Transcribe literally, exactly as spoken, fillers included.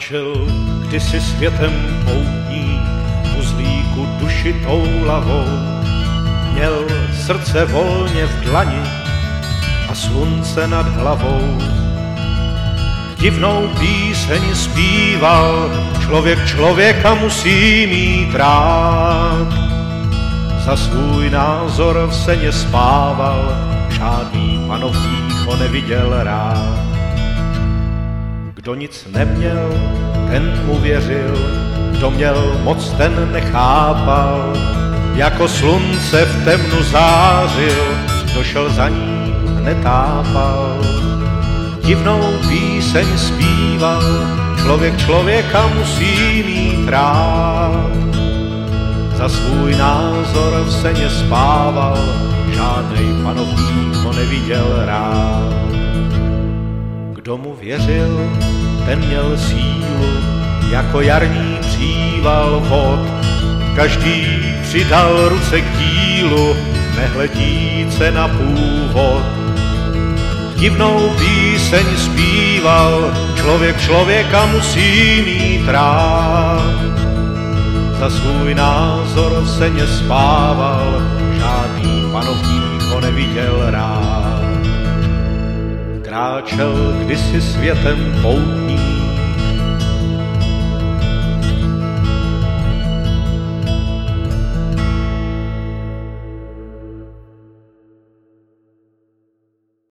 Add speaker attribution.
Speaker 1: Kráčel kdysi světem poutní, uzlíku duši toulavou, měl srdce volně v dlani a slunce nad hlavou. Divnou píseň zpíval, člověk člověka musí mít rád. Za svůj názor v seně spával, žádný panovník ho neviděl rád. Kdo nic neměl, ten mu věřil, kdo měl moc, ten nechápal. Jako slunce v temnu zářil, kdo šel za ním, netápal. Divnou píseň zpíval, člověk člověka musí mít rád. Za svůj názor v seně spával, žádnej panovník ho neviděl rád. Kdo mu věřil, ten měl sílu, jako jarní příval vod. Každý přidal ruce k dílu, nehledíce na původ. Divnou píseň zpíval, člověk člověka musí mít rád. Za svůj názor v seně spával, žádný panovník ho neviděl rád. Kráčel kdysi světem poutní,